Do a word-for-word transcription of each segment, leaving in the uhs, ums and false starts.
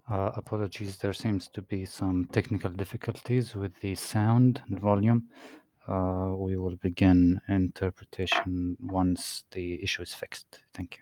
Uh, apologies, there seems to be some technical difficulties with the sound and volume. Uh, we will begin interpretation once the issue is fixed. Thank you.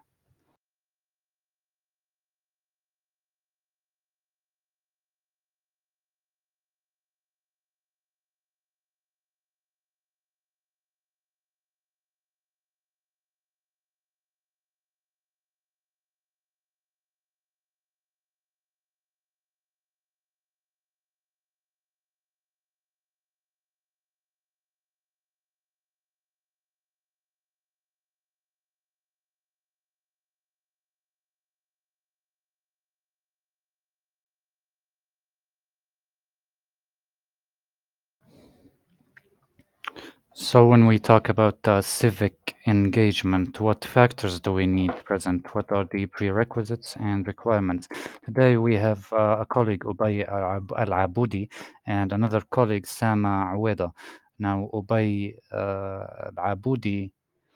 So when we talk about uh, civic engagement, what factors do we need present? What are the prerequisites and requirements? Today we have uh, a colleague, Ubay Al-Aboudi, and another colleague, Sama Aweda. Now, Ubay uh, Al-Aboudi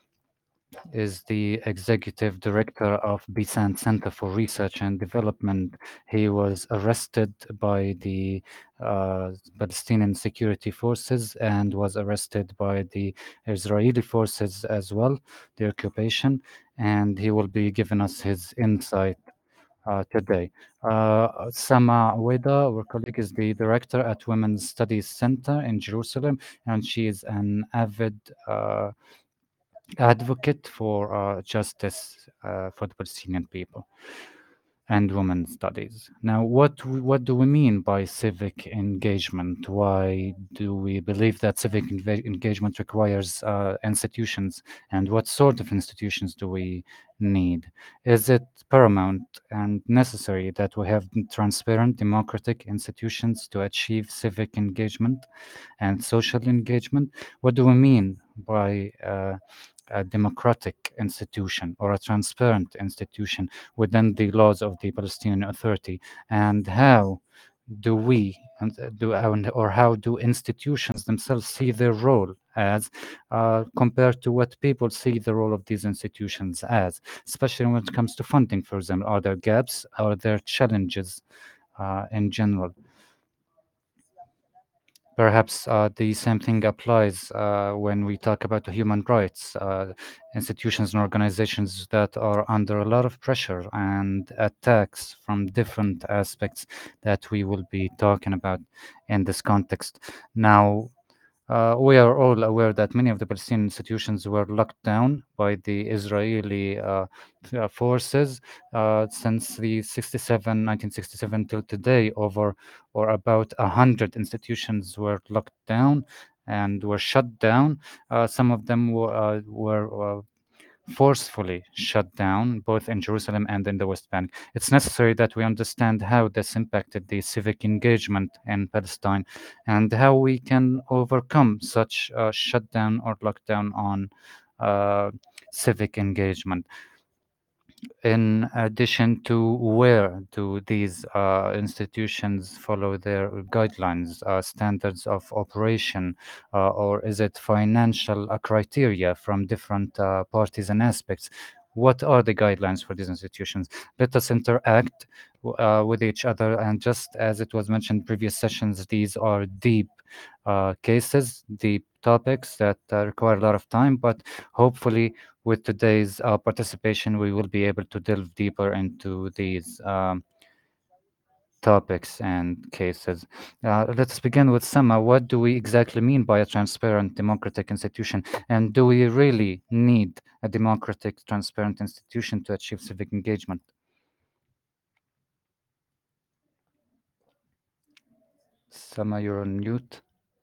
is the executive director of Bisan Center for Research and Development. He was arrested by the uh, Palestinian security forces and was arrested by the Israeli forces as well, the occupation, and he will be giving us his insight uh, today. Uh, Sama Weda, our colleague, is the director at Women's Studies Center in Jerusalem, and she is an avid uh, advocate for uh, justice uh, for the Palestinian people and women's studies. Now, what w- what do we mean by civic engagement? Why do we believe that civic enva- engagement requires uh, institutions, and what sort of institutions do we need? Is it paramount and necessary that we have transparent, democratic institutions to achieve civic engagement and social engagement? What do we mean by uh, a democratic institution or a transparent institution within the laws of the Palestinian Authority, and how do we and uh, do and- or how do institutions themselves see their role as uh, compared to what people see the role of these institutions as, especially when it comes to funding, for example? Are there gaps? Are there challenges uh, in general? Perhaps uh, the same thing applies uh, when we talk about the human rights, uh, institutions and organizations that are under a lot of pressure and attacks from different aspects that we will be talking about in this context. Now, uh, we are all aware that many of the Palestinian institutions were locked down by the Israeli uh, f- uh, forces uh, since the sixty-seven, nineteen sixty-seven till today. Over or about a hundred institutions were locked down and were shut down. Uh, some of them were, uh, were uh, forcefully shut down, both in Jerusalem and in the West Bank. It's necessary that we understand how this impacted the civic engagement in Palestine and how we can overcome such uh, shutdown or lockdown on uh, civic engagement. In addition to where do these uh, institutions follow their guidelines, uh, standards of operation, uh, or is it financial uh, criteria from different uh, parties and aspects? What are the guidelines for these institutions? Let us interact uh, with each other. And just as it was mentioned in previous sessions, these are deep uh, cases, deep topics that uh, require a lot of time, but hopefully with today's uh, participation, we will be able to delve deeper into these um, topics and cases. Uh, let's begin with Sama. What do we exactly mean by a transparent democratic institution? And do we really need a democratic, transparent institution to achieve civic engagement? Sama, you're on mute.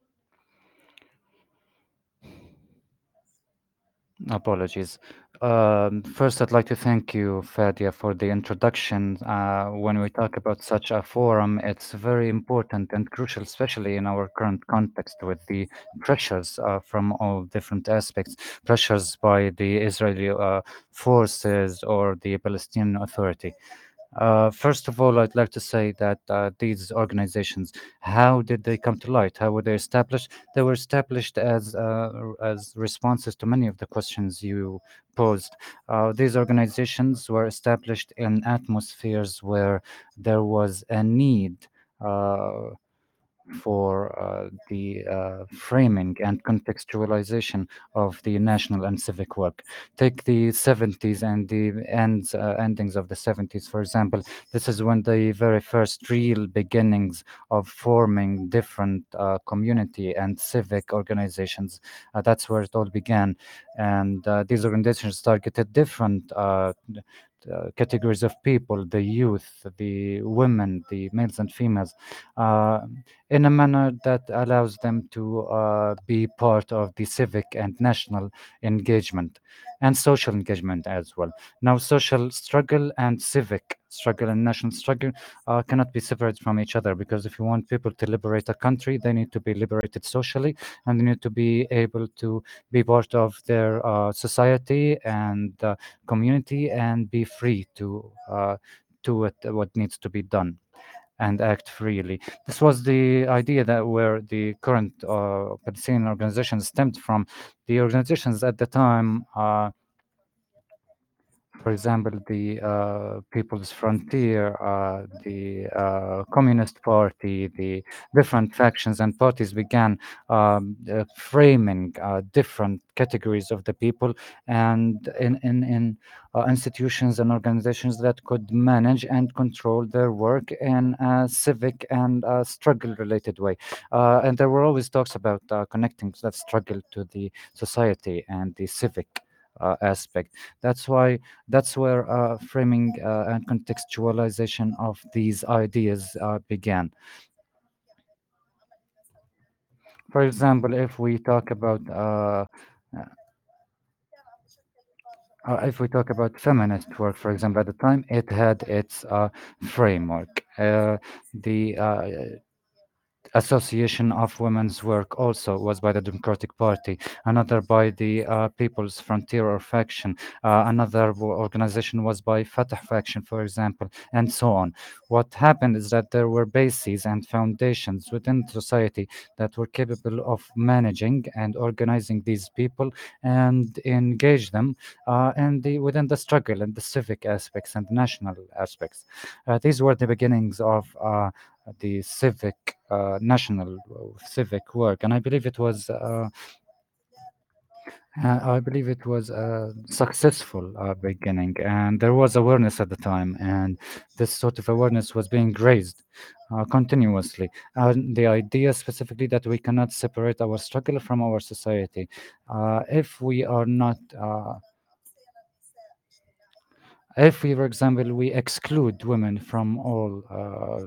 Apologies. Um, first, I'd like to thank you, Fadia, for the introduction. Uh, when we talk about such a forum, it's very important and crucial, especially in our current context with the pressures uh, from all different aspects, pressures by the Israeli uh, forces or the Palestinian Authority. Uh, first of all, I'd like to say that uh, these organizations, how did they come to light? How were they established? They were established as uh, as responses to many of the questions you posed. Uh, these organizations were established in atmospheres where there was a need. Uh, for uh, the uh, framing and contextualization of the national and civic work. Take the seventies and the ends, uh, endings of the seventies, for example. This is when the very first real beginnings of forming different uh, community and civic organizations. Uh, that's where it all began. And uh, these organizations targeted different uh, uh, categories of people, the youth, the women, the males and females, uh, in a manner that allows them to uh, be part of the civic and national engagement and social engagement as well. Now, social struggle and civic struggle and national struggle uh, cannot be separated from each other, because if you want people to liberate a country, they need to be liberated socially, and they need to be able to be part of their uh, society and uh, community and be free to uh, do what, what needs to be done and act freely. This was the idea that where the current uh, Palestinian organizations stemmed from. The organizations at the time, uh, for example, the uh, People's Frontier, uh, the uh, Communist Party, the different factions and parties began um, uh, framing uh, different categories of the people, and in in, in uh, institutions and organizations that could manage and control their work in a civic and uh, struggle-related way. Uh, and there were always talks about uh, connecting that struggle to the society and the civic uh, aspect. That's why that's where uh, framing uh, and contextualization of these ideas uh, began. For example, if we talk about uh, uh, if we talk about feminist work, for example, at the time it had its uh, framework. Uh, the uh, Association of Women's Work also was by the Democratic Party, another by the uh, People's Frontier or faction, uh, another w- organization was by Fatah faction, for example, and so on. What happened is that there were bases and foundations within society that were capable of managing and organizing these people and engage them uh, in the, within the struggle and the civic aspects and national aspects. Uh, these were the beginnings of uh, the civic uh, national uh, civic work, and I believe it was uh, uh, I believe it was a successful uh, beginning, and there was awareness at the time, and this sort of awareness was being raised uh, continuously. And the idea specifically that we cannot separate our struggle from our society. Uh, if we are not uh, if we, for example, we exclude women from all uh,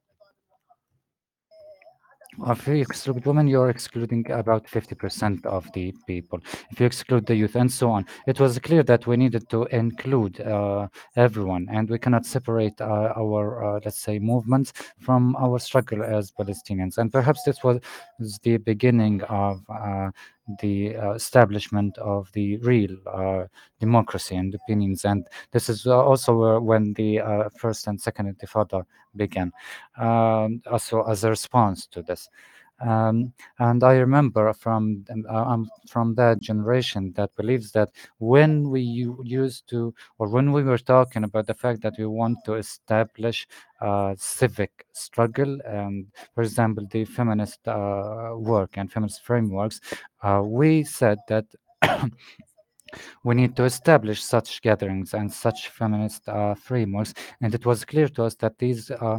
if you exclude women, you're excluding about fifty percent of the people. If you exclude the youth and so on, it was clear that we needed to include uh, everyone, and we cannot separate uh, our, uh, let's say, movements from our struggle as Palestinians. And perhaps this was the beginning of uh, the uh, establishment of the real uh, democracy and opinions. And this is uh, also uh, when the uh, first and second Intifada began, um, also as a response to this. Um, and I remember from um, uh, I'm from that generation that believes that when we u- used to, or when we were talking about the fact that we want to establish uh, civic struggle, and for example, the feminist uh, work and feminist frameworks, uh, we said that we need to establish such gatherings and such feminist uh, frameworks, and it was clear to us that these uh,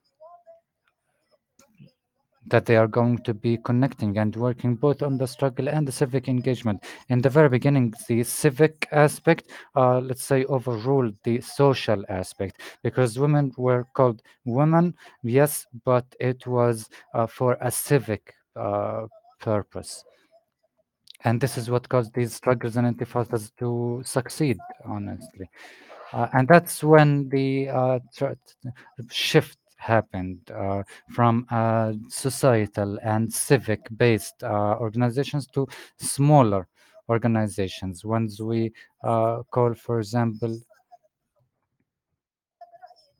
that they are going to be connecting and working both on the struggle and the civic engagement. In the very beginning, the civic aspect, uh, let's say, overruled the social aspect, because women were called women, yes, but it was uh, for a civic uh, purpose. And this is what caused these struggles and intifadas to succeed, honestly. Uh, and that's when the uh, tr- shift happened uh, from uh, societal and civic based uh, organizations to smaller organizations. Ones we uh, call, for example,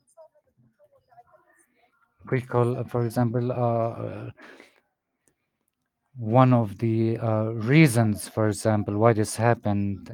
we call, uh, for example, uh, one of the uh, reasons, for example, why this happened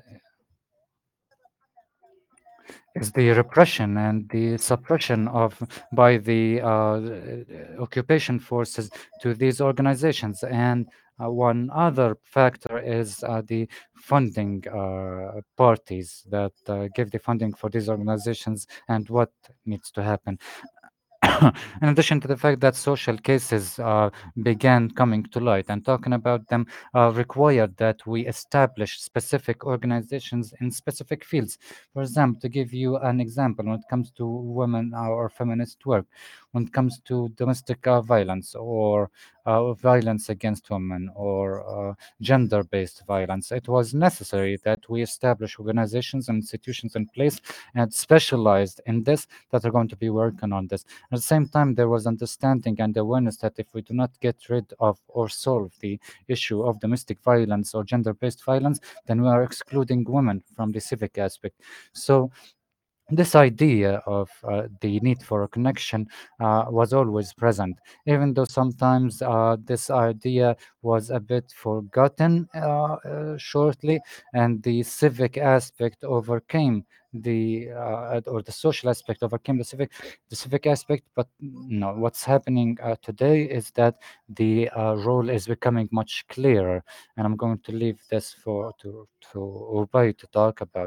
is the repression and the suppression of by the uh, occupation forces to these organizations. And uh, one other factor is uh, the funding uh, parties that uh, give the funding for these organizations and what needs to happen. In addition to the fact that social cases uh, began coming to light and talking about them uh, required that we establish specific organizations in specific fields. For example, to give you an example, when it comes to women uh, or feminist work, when it comes to domestic uh, violence or uh, violence against women or uh, gender based violence, it was necessary that we establish organizations and institutions in place and specialized in this that are going to be working on this. At the same time, there was understanding and awareness that if we do not get rid of or solve the issue of domestic violence or gender based violence, then we are excluding women from the civic aspect. So, this idea of uh, the need for a connection uh, was always present, even though sometimes uh, this idea was a bit forgotten uh, uh, shortly, and the civic aspect overcame the uh, or the social aspect overcame the civic the civic aspect. But no, what's happening uh, today is that the uh, role is becoming much clearer, and I'm going to leave this for to to Ubay to talk about.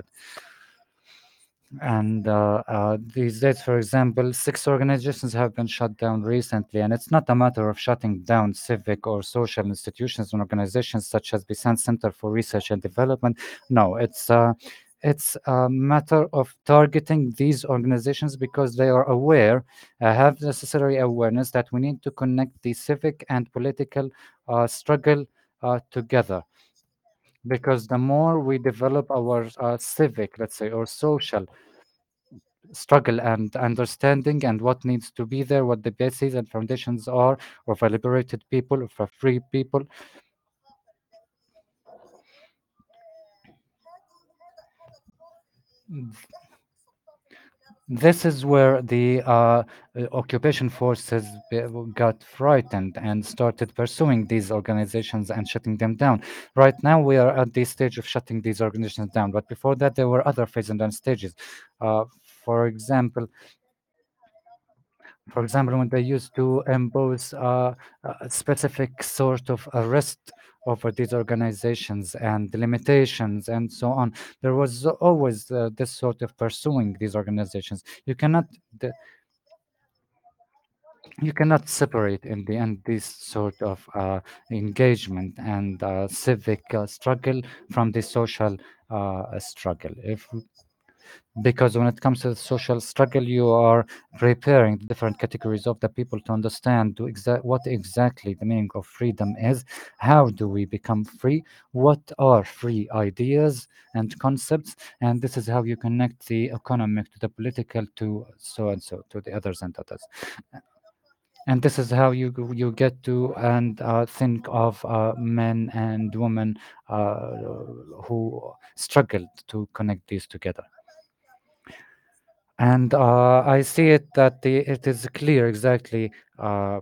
And uh, uh, these days, for example, six organizations have been shut down recently, and it's not a matter of shutting down civic or social institutions and organizations such as the San Center for Research and Development. No, it's uh, it's a matter of targeting these organizations because they are aware, uh, have necessary awareness that we need to connect the civic and political uh, struggle uh, together. Because the more we develop our uh, civic, let's say, or social struggle and understanding and what needs to be there, what the bases and foundations are of a liberated people, of a free people. This is where the uh, uh, occupation forces be- got frightened and started pursuing these organizations and shutting them down. Right now, we are at the stage of shutting these organizations down, but before that, there were other phases and stages. Uh, for example, For example, when they used to impose uh, a specific sort of arrest over these organizations and the limitations and so on, there was always uh, this sort of pursuing these organizations. You cannot the, you cannot separate in the end this sort of uh, engagement and uh, civic uh, struggle from the social uh, struggle. If because when it comes to the social struggle, you are preparing the different categories of the people to understand to exa- what exactly the meaning of freedom is. How do we become free? What are free ideas and concepts? And this is how you connect the economic to the political to so and so to the others and others. And this is how you g- you get to and uh, think of uh, men and women uh, who struggled to connect these together. And uh, I see it that the, it is clear exactly uh,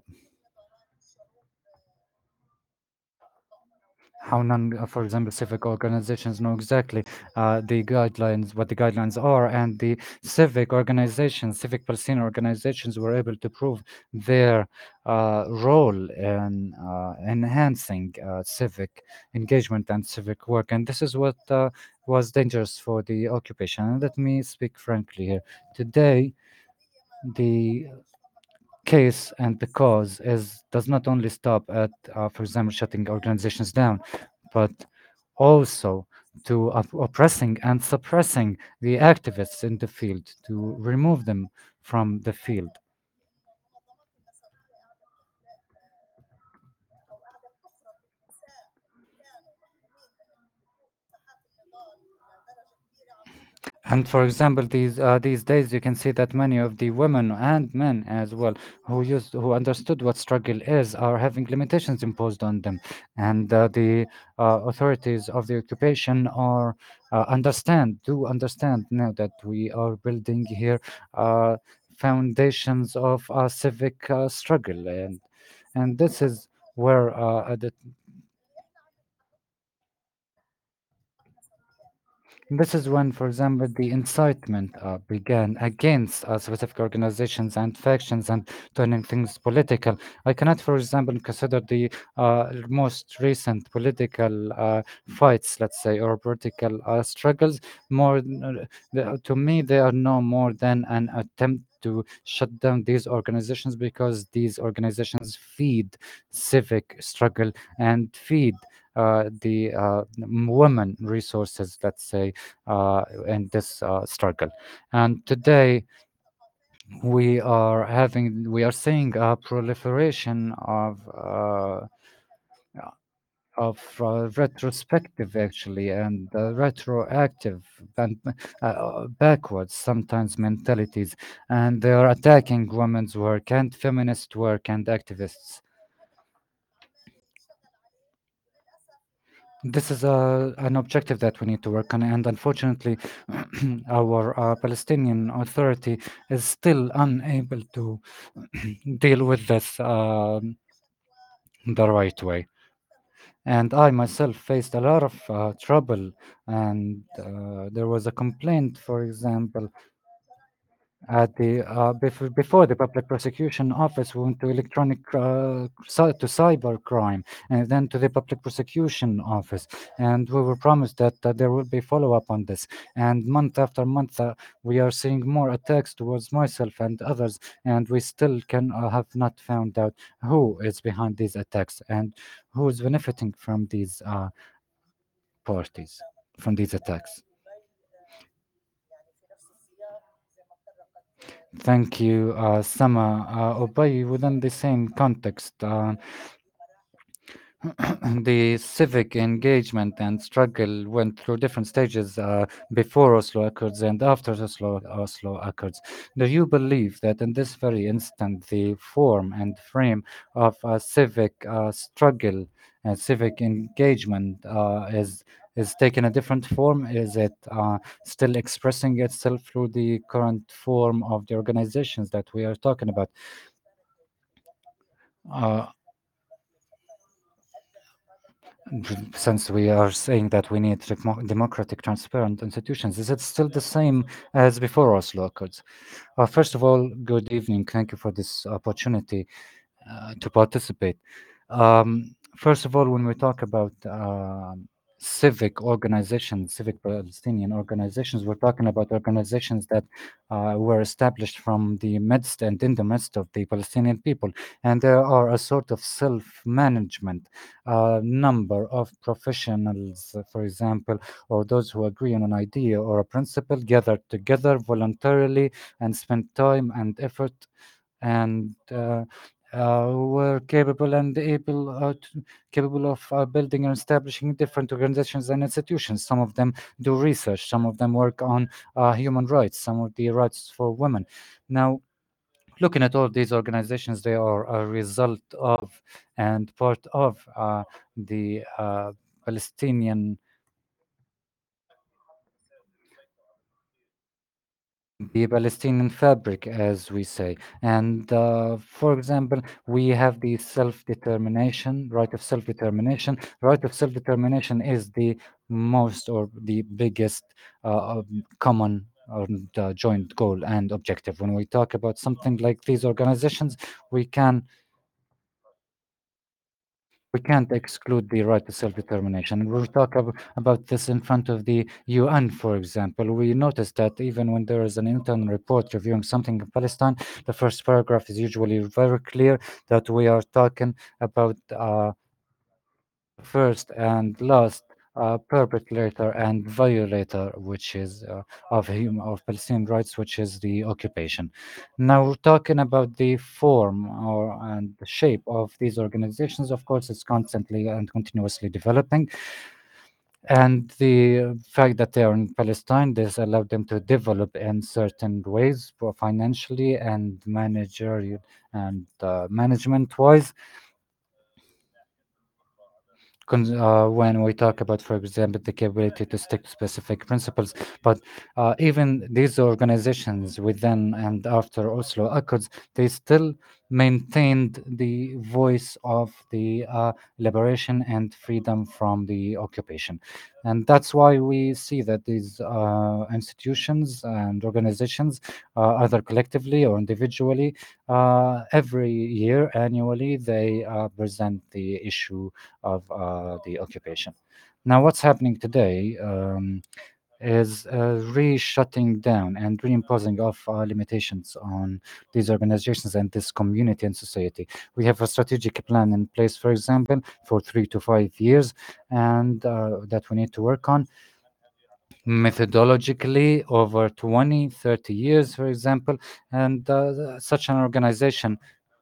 how non, uh, for example, civic organizations know exactly uh, the guidelines, what the guidelines are, and the civic organizations, civic Palestinian organizations were able to prove their uh, role in uh, enhancing uh, civic engagement and civic work. And this is what uh, was dangerous for the occupation. And let me speak frankly here. Today, the case and the cause is does not only stop at, uh, for example, shutting organizations down, but also to op- oppressing and suppressing the activists in the field to remove them from the field. And for example, these uh, these days, you can see that many of the women and men as well who used who understood what struggle is are having limitations imposed on them, and uh, the uh, authorities of the occupation are uh, understand do understand now that we are building here. Uh, foundations of a civic uh, struggle, and and this is where uh, the This is when, for example, the incitement uh, began against uh, specific organizations and factions and turning things political. I cannot, for example, consider the uh, most recent political uh, fights, let's say, or political uh, struggles more. uh, the- To me, they are no more than an attempt to shut down these organizations because these organizations feed civic struggle and feed uh, the uh, women resources, let's say, uh, in this uh, struggle. And today we are having, we are seeing a proliferation of uh, of uh, retrospective actually and uh, retroactive and uh, uh, backwards sometimes mentalities, and they are attacking women's work and feminist work and activists. This is a, an objective that we need to work on, and unfortunately, our uh, Palestinian Authority is still unable to deal with this um, the right way. And I myself faced a lot of uh, trouble, and uh, there was a complaint, for example, at the uh, before, before the public prosecution office we went to electronic uh, cy- to cyber crime and then to the public prosecution office, and we were promised that uh, there will be follow-up on this, and month after month uh, we are seeing more attacks towards myself and others, and we still can uh, have not found out who is behind these attacks and who is benefiting from these uh, parties, from these attacks. Thank you, uh, Sama. Uh, Obay, within the same context, uh, the civic engagement and struggle went through different stages uh, before Oslo Accords and after Oslo, Oslo Accords. Do you believe that in this very instant, the form and frame of a civic uh, struggle and civic engagement uh, is is taking a different form? Is it uh, still expressing itself through the current form of the organizations that we are talking about? Uh, since we are saying that we need demo- democratic, transparent institutions, is it still the same as before Oslo Accords? Uh, first of all, good evening. Thank you for this opportunity uh, to participate. Um, first of all, when we talk about um civic organizations, civic Palestinian organizations, we're talking about organizations that uh, were established from the midst and in the midst of the Palestinian people. And there are a sort of self management uh, number of professionals, uh, for example, or those who agree on an idea or a principle gathered together voluntarily and spend time and effort and uh, uh, were capable and able uh, to, capable of uh, building and establishing different organizations and institutions. Some of them do research, some of them work on uh, human rights, some of the rights for women. Now, looking at all these organizations, they are a result of and part of uh, the uh, Palestinian the Palestinian fabric, as we say. And uh, for example, we have the self-determination, right of self-determination. Right of self-determination is the most or the biggest uh, um, common or uh, joint goal and objective. When we talk about something like these organizations, we can we can't exclude the right to self-determination. And we talk ab- about this in front of the U N, for example. We notice that even when there is an internal report reviewing something in Palestine, the first paragraph is usually very clear that we are talking about uh, first and last uh, perpetrator and violator, which is uh, of hum- of Palestinian rights, which is the occupation. Now, we're talking about the form or and the shape of these organizations. Of course, it's constantly and continuously developing, and the fact that they are in Palestine, this allowed them to develop in certain ways, both financially and managerial and uh, management wise. con- uh, when we talk about, for example, the capability to stick to specific principles. But uh, even these organizations within and after Oslo Accords, they still maintained the voice of the uh, liberation and freedom from the occupation. And that's why we see that these uh, institutions and organizations, uh, either collectively or individually, uh, every year, annually, they uh, present the issue of uh, the occupation. Now, what's happening today um, is uh, re-shutting down and reimposing of uh, limitations on these organizations and this community and society. We have a strategic plan in place, for example, for three to five years, and uh, that we need to work on methodologically over twenty, thirty years, for example, and uh, such an organization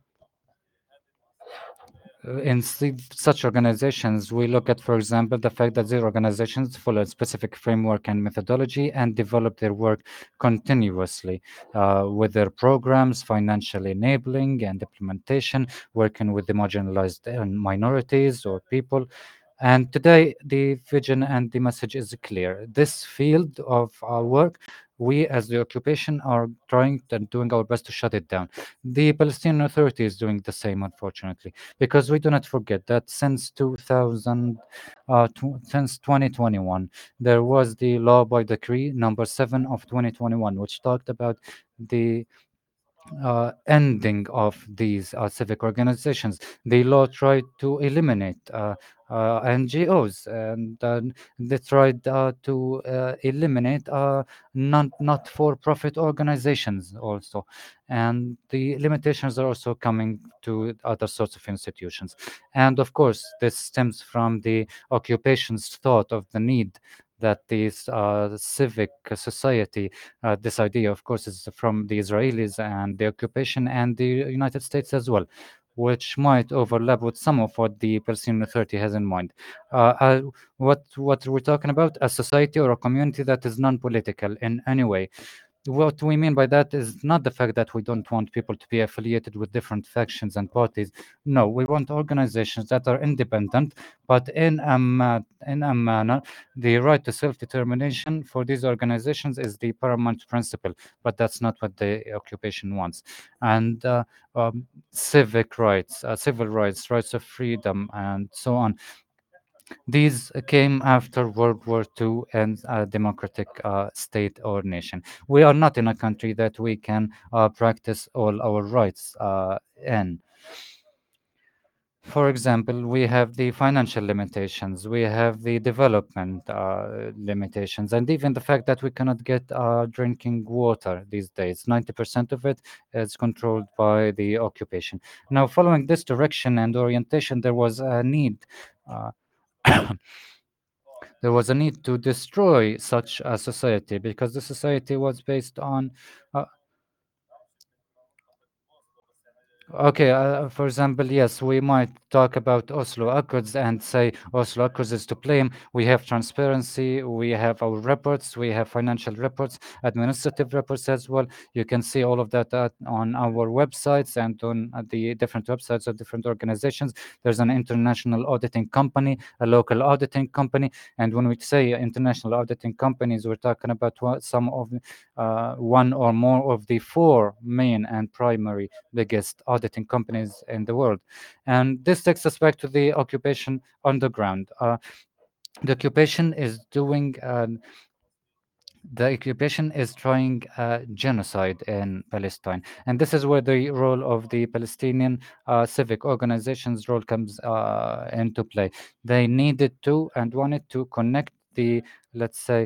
uh, in s- such organizations, we look at, for example, the fact that these organizations follow a specific framework and methodology and develop their work continuously uh, with their programs, financial enabling and implementation, working with the marginalized uh, minorities or people. And today, the vision and the message is clear. This field of our work, we as the occupation are trying and doing our best to shut it down. The Palestinian Authority is doing the same, unfortunately, because we do not forget that since two thousand, uh, tw- since twenty twenty-one, there was the law by decree number seven of twenty twenty-one, which talked about the uh, ending of these uh, civic organizations. The law tried to eliminate uh, uh, N G Os, and uh, they tried uh, to uh, eliminate uh, non not for profit organizations also. And the limitations are also coming to other sorts of institutions. And of course, this stems from the occupation's thought of the need that this uh, civic society, uh, this idea, of course, is from the Israelis and the occupation and the United States as well, which might overlap with some of what the Palestinian Authority has in mind. Uh, uh, what what we're talking about, a society or a community that is non-political in any way. What we mean by that is not the fact that we don't want people to be affiliated with different factions and parties. No, we want organizations that are independent, but in a, ma- in a manner, the right to self-determination for these organizations is the paramount principle, but that's not what the occupation wants. And uh, um, civic rights, uh, civil rights, rights of freedom, and so on, these came after World War two and a democratic uh, state or nation. We are not in a country that we can uh, practice all our rights uh, in. For example, we have the financial limitations, we have the development uh, limitations, and even the fact that we cannot get uh, drinking water these days. ninety percent of it is controlled by the occupation. Now, following this direction and orientation, there was a need. Uh, there was a need to destroy such a society because the society was based on uh, okay, uh, for example, yes, we might talk about Oslo Accords and say Oslo Accords is to blame. We have transparency, we have our reports, we have financial reports, administrative reports as well. You can see all of that uh, on our websites and on uh, the different websites of different organizations. There's an international auditing company, a local auditing company, and when we say international auditing companies, we're talking about what, some of uh, one or more of the four main and primary biggest auditing companies in the world. And this takes us back to the occupation on the ground. Uh, the occupation is doing, uh, the occupation is trying uh, genocide in Palestine. And this is where the role of the Palestinian uh, civic organizations' role comes uh, into play. They needed to and wanted to connect the, let's say,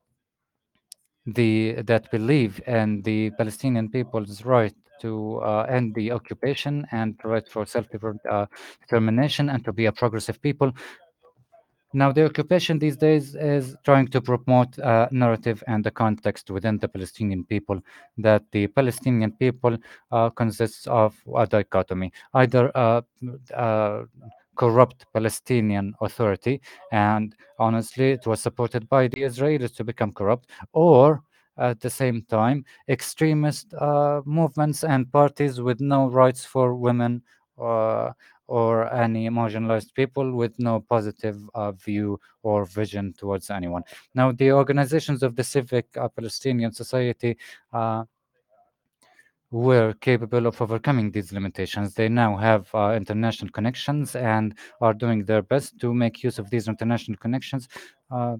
the that believe in the Palestinian people's right to uh, end the occupation and right for self-determination and to be a progressive people. Now, the occupation these days is trying to promote a narrative and the context within the Palestinian people that the Palestinian people uh, consists of a dichotomy, either a, a corrupt Palestinian authority, and honestly, it was supported by the Israelis to become corrupt, or at the same time, extremist uh, movements and parties with no rights for women. Uh, or any marginalized people with no positive uh, view or vision towards anyone. Now, the organizations of the civic uh, Palestinian society uh, were capable of overcoming these limitations. They now have uh, international connections and are doing their best to make use of these international connections. Uh,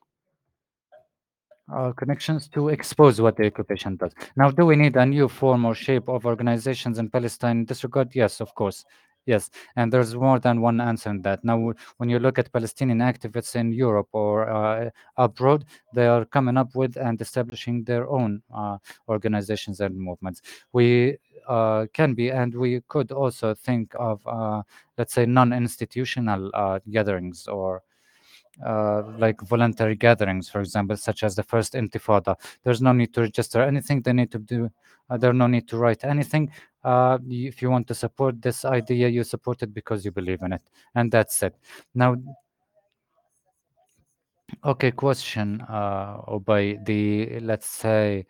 uh, connections to expose what the occupation does. Now, do we need a new form or shape of organizations in Palestine in this regard? Yes, of course. Yes, and there's more than one answer in that. Now, when you look at Palestinian activists in Europe or uh, abroad, they are coming up with and establishing their own uh, organizations and movements. We uh, can be, and we could also think of, uh, let's say, non-institutional uh, gatherings or uh, like voluntary gatherings, for example, such as the first Intifada. There's no need to register anything. They need to do. Uh, there's no need to write anything. Uh, y- if you want to support this idea, you support it because you believe in it, and that's it. Now, okay, question. Uh, or by the let's say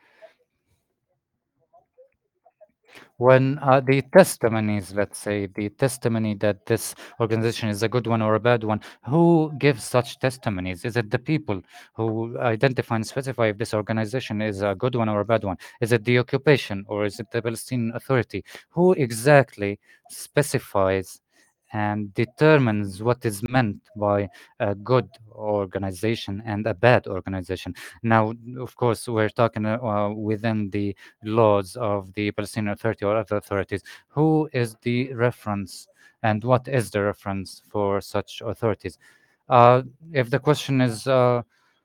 when uh, the testimonies, let's say the testimony that this organization is a good one or a bad one, who gives such testimonies? Is it the people who identify and specify if this organization is a good one or a bad one? Is it the occupation or is it the Palestinian Authority? Who exactly specifies and determines what is meant by a good organization and a bad organization? Now, of course, we're talking uh, uh, within the laws of the Palestinian Authority or other authorities. Who is the reference and what is the reference for such authorities? Uh, if the question is uh,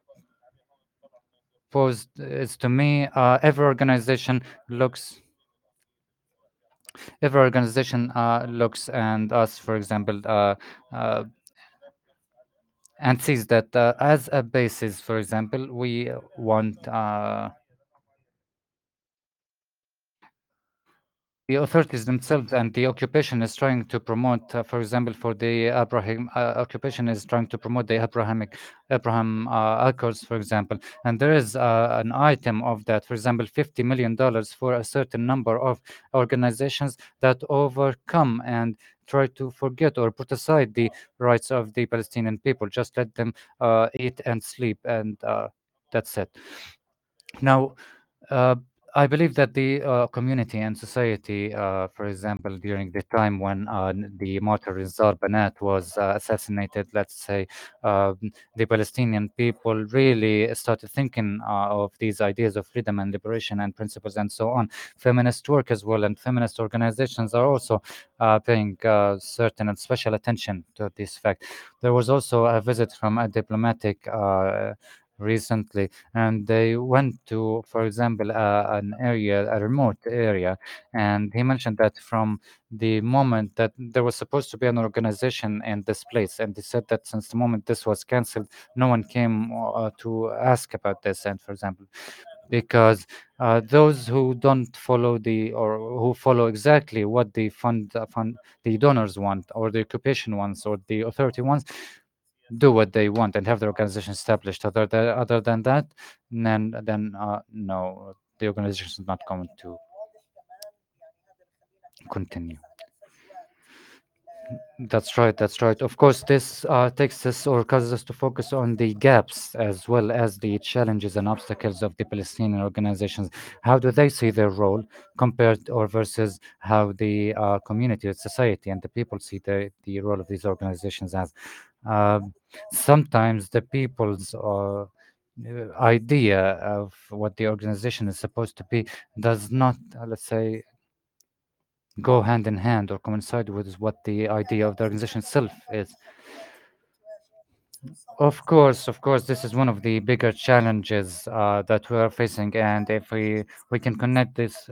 posed is to me, uh, every organization looks every organization uh, looks and us, for example, uh, uh, and sees that uh, as a basis, for example, we want uh, the authorities themselves and the occupation is trying to promote, uh, for example, for the Abraham uh, occupation is trying to promote the Abrahamic Abraham uh, Accords, for example, and there is uh, an item of that, for example, fifty million dollars for a certain number of organizations that overcome and try to forget or put aside the rights of the Palestinian people. Just let them uh, eat and sleep, and uh, that's it. Now, uh, I believe that the uh, community and society, uh, for example, during the time when uh, n- the martyr Rizal Banat was uh, assassinated, let's say, uh, the Palestinian people really started thinking uh, of these ideas of freedom and liberation and principles and so on. Feminist work as well and feminist organizations are also uh, paying uh, certain and special attention to this fact. There was also a visit from a diplomatic uh, recently and they went to, for example, uh, an area, a remote area, and he mentioned that from the moment that there was supposed to be an organization in this place, and he said that since the moment this was cancelled, no one came uh, to ask about this. And for example, because uh, those who don't follow the or who follow exactly what the fund, uh, fund the donors want or the occupation wants or the authority wants do what they want and have their organization established. Other than other than that, then then uh, no, the organization is not going to continue. That's right. That's right. Of course, this uh, takes us or causes us to focus on the gaps as well as the challenges and obstacles of the Palestinian organizations. How do they see their role compared or versus how the uh, community, the society, and the people see the, the role of these organizations as? Um Sometimes the people's uh, uh, idea of what the organization is supposed to be does not, uh, let's say, go hand in hand or coincide with what the idea of the organization itself is. Of course, of course, this is one of the bigger challenges uh, that we are facing, and if we we can connect this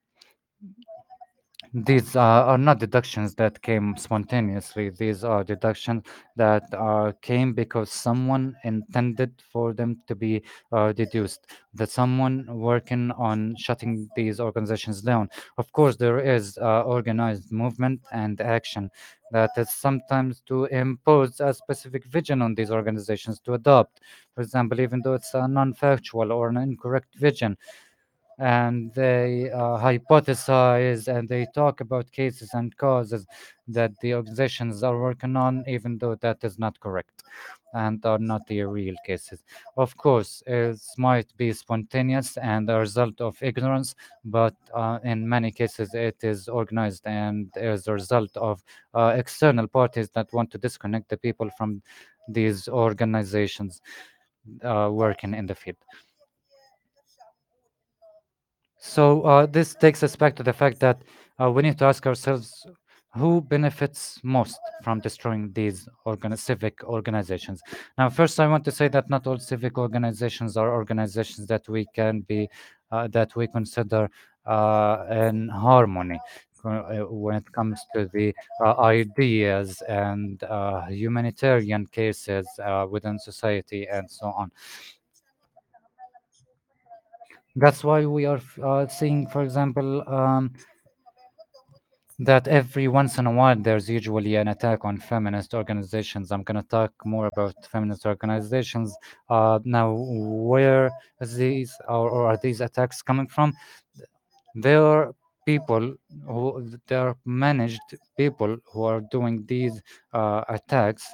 These uh, are not deductions that came spontaneously. These are deductions that uh, came because someone intended for them to be uh, deduced, that someone working on shutting these organizations down. Of course, there is uh, organized movement and action that is sometimes to impose a specific vision on these organizations to adopt. For example, even though it's a non factual or an incorrect vision, and they uh, hypothesize and they talk about cases and causes that the organizations are working on, even though that is not correct and are not the real cases. Of course, it might be spontaneous and a result of ignorance, but uh, in many cases it is organized and is a result of uh, external parties that want to disconnect the people from these organizations uh, working in the field. So uh, this takes us back to the fact that uh, we need to ask ourselves who benefits most from destroying these organ- civic organizations. Now, first, I want to say that not all civic organizations are organizations that we can be uh, that we consider uh, in harmony uh, uh, when it comes to the uh, ideas and uh, humanitarian cases uh, within society and so on. That's why we are uh, seeing, for example, um, that every once in a while there's usually an attack on feminist organizations. I'm going to talk more about feminist organizations. Uh, now, where is these or, or are these attacks coming from? There are people who there are managed people who are doing these uh, attacks.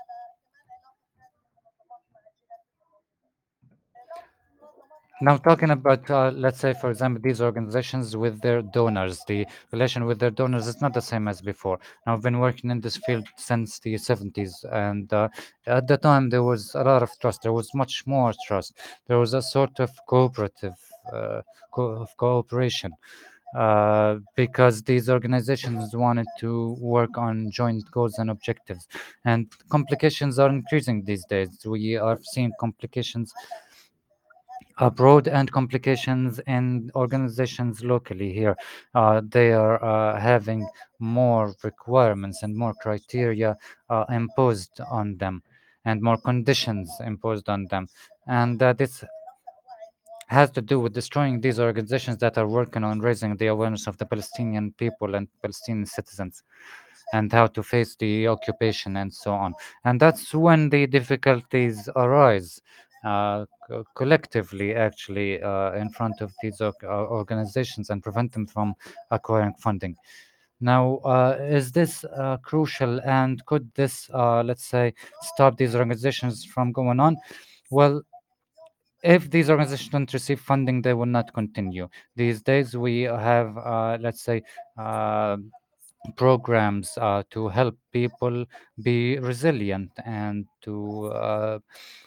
Now, talking about, uh, let's say, for example, these organizations with their donors, the relation with their donors is not the same as before. Now, I've been working in this field since the seventies, and uh, at the time there was a lot of trust. There was much more trust. There was a sort of cooperative uh, co- of cooperation uh, because these organizations wanted to work on joint goals and objectives. And complications are increasing these days. We are seeing complications abroad and complications in organizations locally here. Uh, they are uh, having more requirements and more criteria uh, imposed on them and more conditions imposed on them. And uh, this has to do with destroying these organizations that are working on raising the awareness of the Palestinian people and Palestinian citizens and how to face the occupation and so on. And that's when the difficulties arise uh, co- collectively, actually, uh, in front of these org- uh, organizations and prevent them from acquiring funding. Now, uh, is this uh, crucial and could this, uh, let's say, stop these organizations from going on? Well, if these organizations don't receive funding, they will not continue. These days, we have, uh, let's say, uh, programs uh, to help people be resilient and to uh,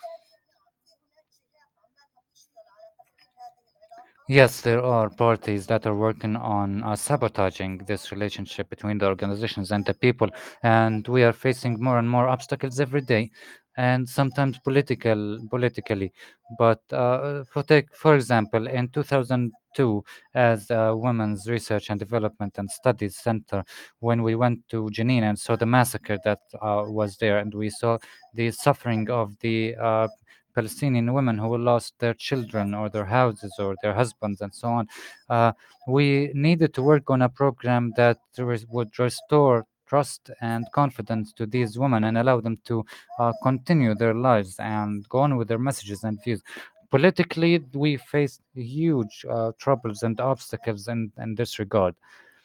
yes, there are parties that are working on uh, sabotaging this relationship between the organizations and the people, and we are facing more and more obstacles every day, and sometimes political politically. But uh, for take for example, in two thousand two, as a Women's Research and Development and Studies Center, when we went to Jenin and saw the massacre that uh, was there, and we saw the suffering of the uh, Palestinian women who lost their children or their houses or their husbands and so on. Uh, we needed to work on a program that res- would restore trust and confidence to these women and allow them to uh, continue their lives and go on with their messages and views. Politically, we faced huge uh, troubles and obstacles in, in this regard.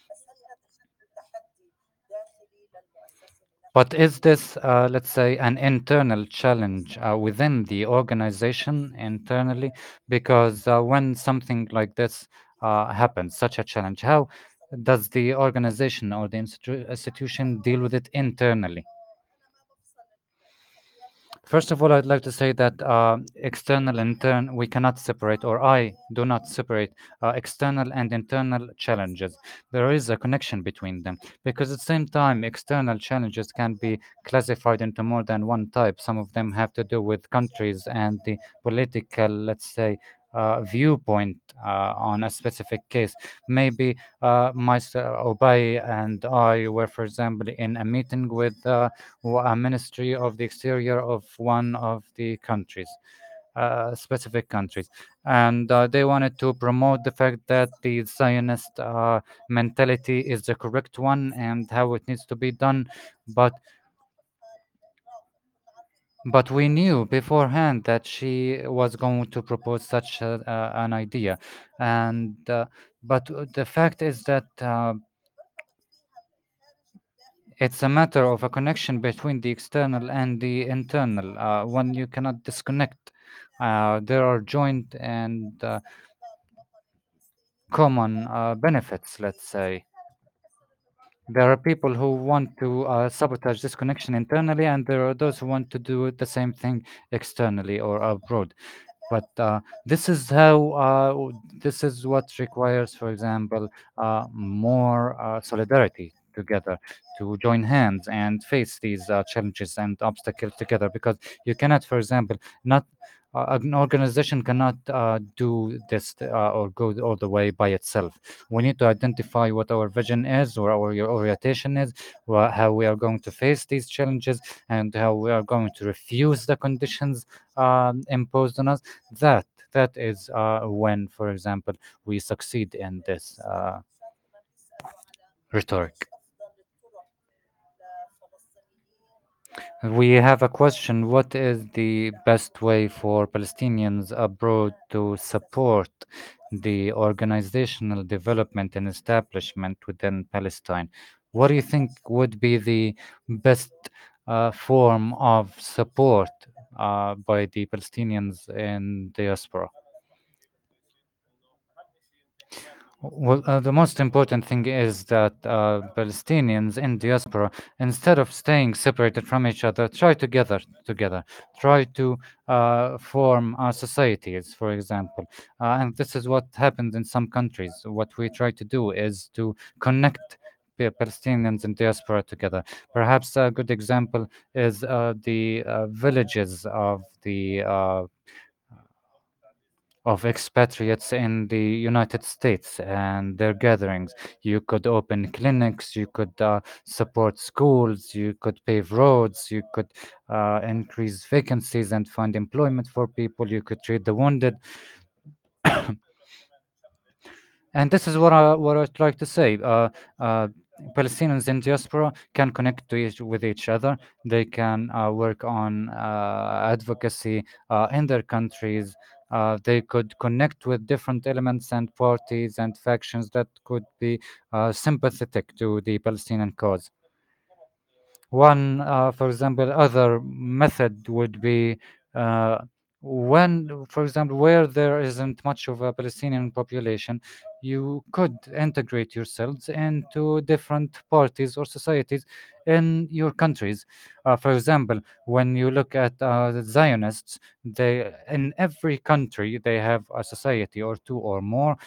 But is this, uh, let's say, an internal challenge uh, within the organization internally? Because uh, when something like this uh, happens, such a challenge, how does the organization or the institu- institution deal with it internally? First of all, I'd like to say that uh, external and intern we cannot separate, or I do not separate uh, external and internal challenges. There is a connection between them because at the same time, external challenges can be classified into more than one type. Some of them have to do with countries and the political, let's say, uh, viewpoint uh, on a specific case. Maybe uh, myself, Obay, and I were, for example, in a meeting with uh, w- a ministry of the exterior of one of the countries, uh, specific countries, and uh, they wanted to promote the fact that the Zionist uh, mentality is the correct one and how it needs to be done. But But we knew beforehand that she was going to propose such a, uh, an idea, and uh, but uh, the fact is that uh, it's a matter of a connection between the external and the internal. Uh, one you cannot disconnect. Uh, there are joint and uh, common uh, benefits, let's say. There are people who want to uh, sabotage this connection internally, and there are those who want to do the same thing externally or abroad. But uh, this is how uh, this is what requires, for example, uh, more uh, solidarity together, to join hands and face these uh, challenges and obstacles together, because you cannot, for example, not uh, an organization cannot uh, do this uh, or go all the way by itself. We need to identify what our vision is, or our orientation is, wha- how we are going to face these challenges, and how we are going to refuse the conditions um, imposed on us. That that is uh, when, for example, we succeed in this uh, rhetoric. We have a question. What is the best way for Palestinians abroad to support the organizational development and establishment within Palestine? What do you think would be the best uh, form of support uh, by the Palestinians in diaspora? Well, uh, the most important thing is that uh, Palestinians in diaspora, instead of staying separated from each other, try together, together, try to uh, form uh, societies, for example. Uh, and this is what happens in some countries. What we try to do is to connect Pa- Palestinians in diaspora together. Perhaps a good example is uh, the uh, villages of the uh, of expatriates in the United States and their gatherings. You could open clinics, you could uh, support schools, you could pave roads, you could uh, increase vacancies and find employment for people, you could treat the wounded. And this is what I what I'd like to say. Uh, uh, Palestinians in diaspora can connect to each, with each other. They can uh, work on uh, advocacy uh, in their countries. Uh, they could connect with different elements and parties and factions that could be uh, sympathetic to the Palestinian cause. One, uh, for example, other method would be uh, when, for example, where there isn't much of a Palestinian population, you could integrate yourselves into different parties or societies in your countries. Uh, for example, when you look at uh, the Zionists, they in every country they have a society or two or more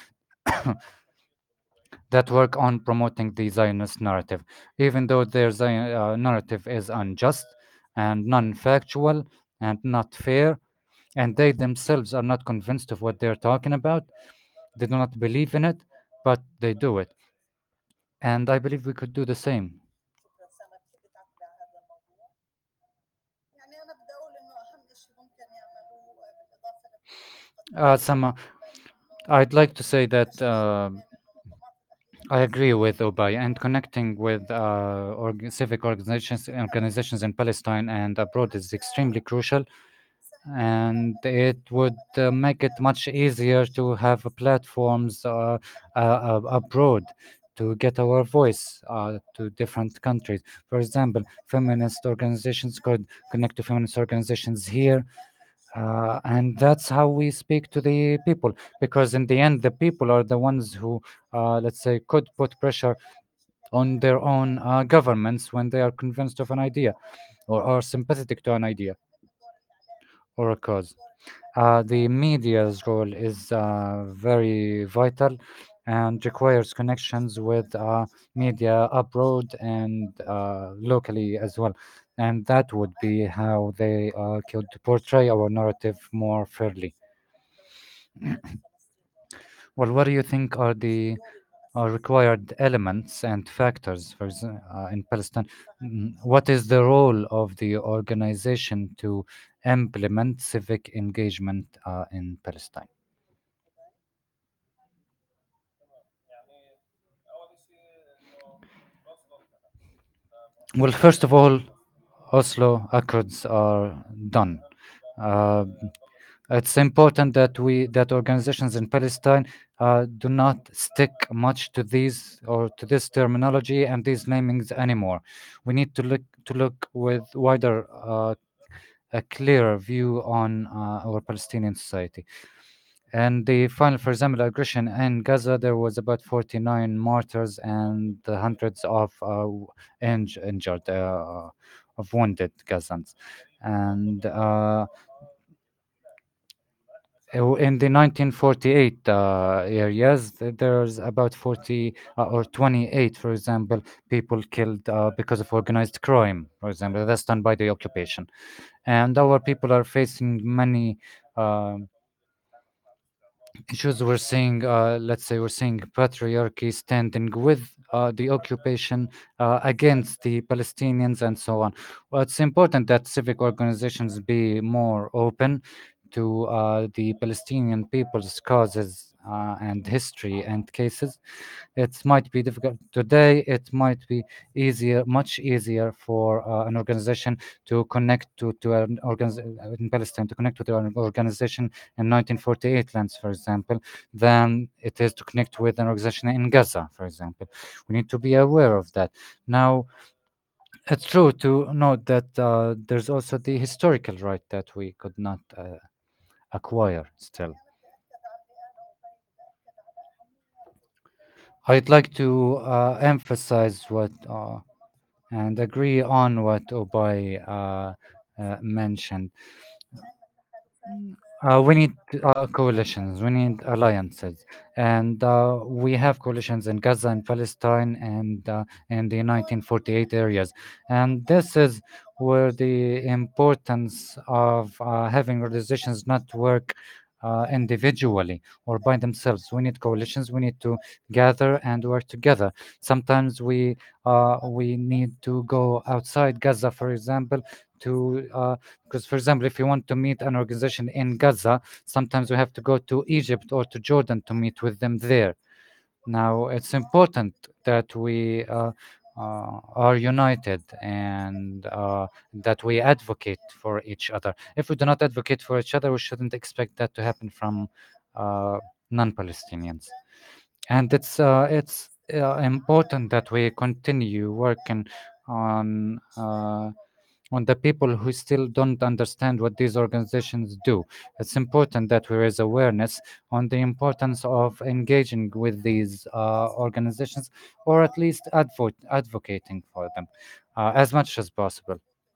that work on promoting the Zionist narrative, even though their Zion, uh, narrative is unjust and non factual and not fair, and they themselves are not convinced of what they're talking about. They do not believe in it, but they do it. And I believe we could do the same. Uh, Sama, I'd like to say that uh, I agree with Ubay, and connecting with uh, org- civic organizations, organizations in Palestine and abroad is extremely crucial, and it would uh, make it much easier to have platforms uh, uh, uh, abroad to get our voice uh, to different countries. For example, feminist organizations could connect to feminist organizations here, uh, and that's how we speak to the people, because in the end the people are the ones who uh, let's say could put pressure on their own uh, governments when they are convinced of an idea, or are sympathetic to an idea or a cause. Uh, the media's role is uh, very vital and requires connections with uh, media abroad and uh, locally as well. And that would be how they uh, could portray our narrative more fairly. Well, what do you think are the uh, required elements and factors for exa- uh, in Palestine? Mm, What is the role of the organization to implement civic engagement uh, in Palestine? Well, first of all, Oslo Accords are done. Uh, it's important that we that organizations in Palestine uh, do not stick much to these or to this terminology and these namings anymore. We need to look to look with wider, uh, a clearer view on uh, our Palestinian society. And the final, for example, aggression in Gaza, there was about forty-nine martyrs and hundreds of uh, inj- injured, uh, of wounded Gazans. And uh, in the nineteen forty-eight uh, areas, th- there's about forty uh, or twenty-eight, for example, people killed uh, because of organized crime, for example. That's done by the occupation. And our people are facing many um issues. We're seeing, uh, let's say, we're seeing patriarchy standing with uh, the occupation uh, against the Palestinians and so on. Well, it's important that civic organizations be more open to uh, the Palestinian people's causes uh, and history and cases. It might be difficult today. It might be easier, much easier for uh, an organization to connect to to an organization in Palestine to connect to an organization in nineteen forty-eight lands, for example, than it is to connect with an organization in Gaza, for example. We need to be aware of that. Now, it's true to note that uh, there's also the historical right that we could not uh, acquire still. I'd like to uh, emphasize what uh, and agree on what Ubay uh, uh, mentioned. Uh, we need uh, coalitions, we need alliances, and uh, we have coalitions in Gaza and Palestine and uh, in the nineteen forty-eight areas. And this is where the importance of uh, having organizations not work uh, individually or by themselves. We need coalitions. We need to gather and work together. Sometimes we uh, we need to go outside Gaza, for example, to uh, because, for example, if you want to meet an organization in Gaza, sometimes we have to go to Egypt or to Jordan to meet with them there. Now, it's important that we uh, uh, are united and uh, that we advocate for each other. If we do not advocate for each other, we shouldn't expect that to happen from uh, non-Palestinians. And it's uh, it's uh, important that we continue working on. Uh, on the people who still don't understand what these organizations do. It's important that we raise awareness on the importance of engaging with these uh, organizations, or at least advo- advocating for them uh, as much as possible.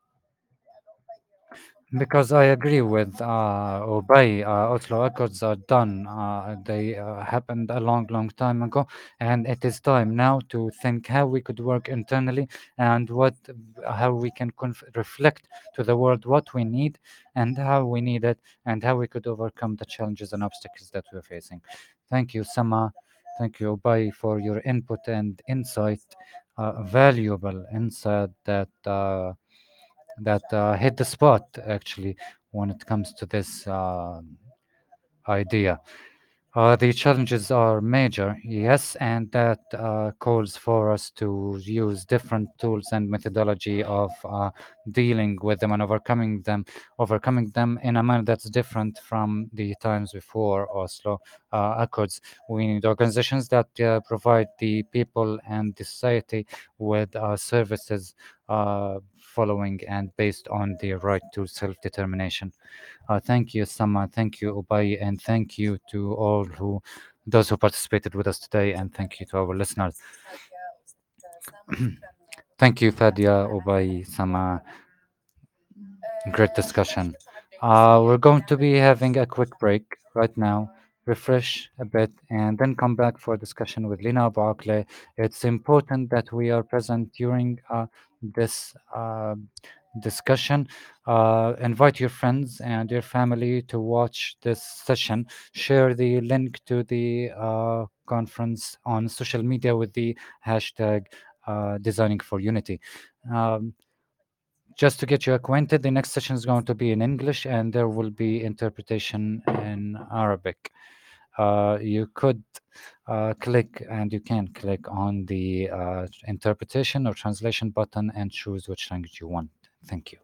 Because I agree with uh, Ubay, uh, Oslo Accords are done. Uh, they uh, happened a long, long time ago, and it is time now to think how we could work internally and what, how we can conf- reflect to the world what we need and how we need it, and how we could overcome the challenges and obstacles that we're facing. Thank you, Sama. Thank you, Ubay, for your input and insight, uh, valuable insight that. Uh, that uh, hit the spot actually when it comes to this uh, idea. Uh, the challenges are major, yes, and that uh, calls for us to use different tools and methodology of uh, dealing with them and overcoming them, overcoming them in a manner that's different from the times before Oslo uh, Accords. We need organizations that uh, provide the people and the society with uh, services uh, following and based on the right to self-determination. Uh, thank you, Sama. Thank you, Ubay, and thank you to all who, those who participated with us today, and thank you to our listeners. Thank you, Fadia, Ubay, Sama. Great discussion. Uh, we're going to be having a quick break right now, refresh a bit, and then come back for discussion with Lina Barclay. It's important that we are present during uh, this uh, discussion. Uh, invite your friends and your family to watch this session. Share the link to the uh, conference on social media with the hashtag uh, Designing for Unity. Um, just to get you acquainted, the next session is going to be in English and there will be interpretation in Arabic. Uh, you could uh, click and you can click on the uh, interpretation or translation button and choose which language you want. Thank you.